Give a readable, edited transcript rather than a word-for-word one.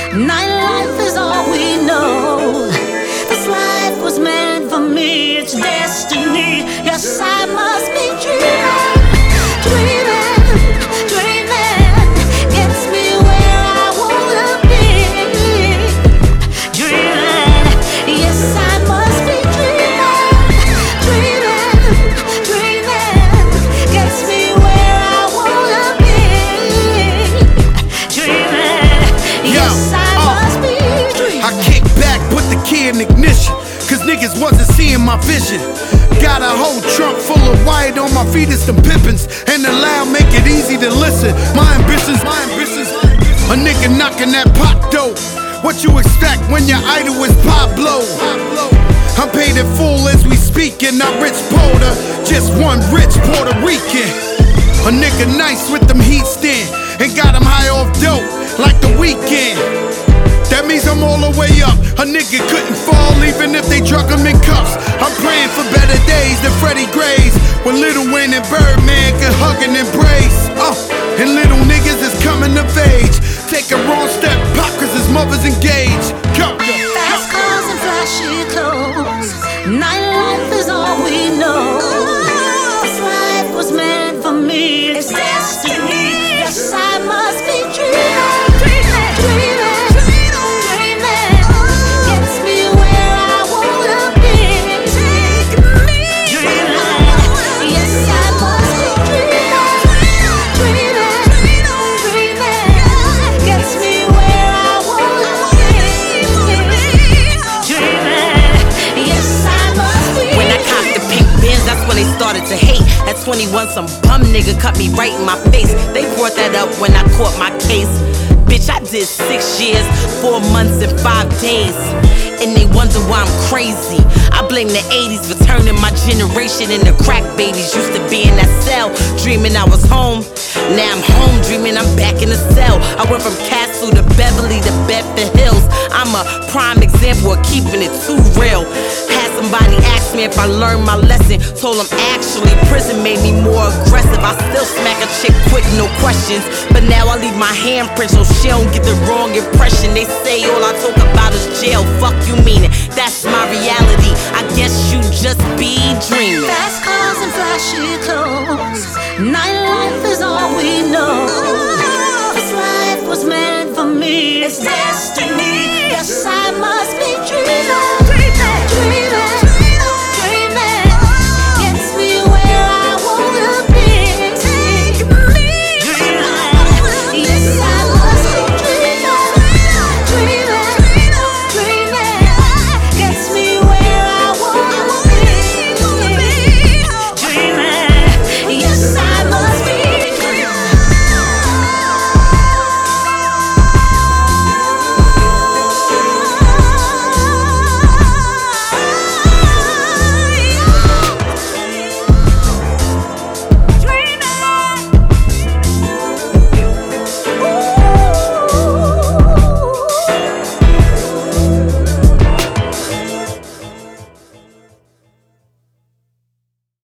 Nightlife is all we know. This life was meant for me, it's destiny. Yes, I must be dreaming, dreaming, dreaming. Gets me where I wanna be. Dreaming, yes, I must be dreaming, dreaming, dreaming. Gets me where I wanna be. Dreaming, yes, I must be dreaming. I kick back, put the key in ignition, cause niggas wasn't seeing my vision. Got a whole trunk full of white, on my feet is some pippins, and the loud make it easy to listen. My ambitions. A nigga knocking that pop dope. What you expect when your idol is Pablo? I'm paid in full as we speak, and I'm rich Porter, just one rich Puerto Rican. A nigga nice with them heat stand, and got him high off dope like The Weeknd. That means I'm all the way up. A nigga couldn't fall even if they drug him in cuffs. I'm praying for better days than Freddie Gray's, when Lil Wayne and Birdman could hug and embrace. And little niggas is coming of age. Take a wrong step, pop cause his mother's engaged. Go! Fast cars and flashy clothes. Nightlife is all we know. This life was meant for me, it's destiny. Yes, I must be dreaming, dreaming, dreaming. They started to hate. At 21, some bum nigga cut me right in my face. They brought that up when I caught my case. Bitch, I did 6 years, 4 months, and 5 days. And they wonder why I'm crazy. I blame the 80s for turning my generation into crack babies. Used to be in that cell, dreaming I was home. Now I'm home, dreaming I'm back in the cell. I went from Castle to Beverly to Bedford Hills. I'm a prime example of keeping it too real. Had somebody ask me if I learned my lesson. Told them actually prison made me more aggressive. I still smack a chick quick, no questions. But now I leave my handprint so she don't get the wrong impression. They say all I talk about is jail. Fuck you mean it, that's my reality. I guess you just be dreaming. Fast cars and flashy clothes. Nightlife is all we know. This life was meant for me, it's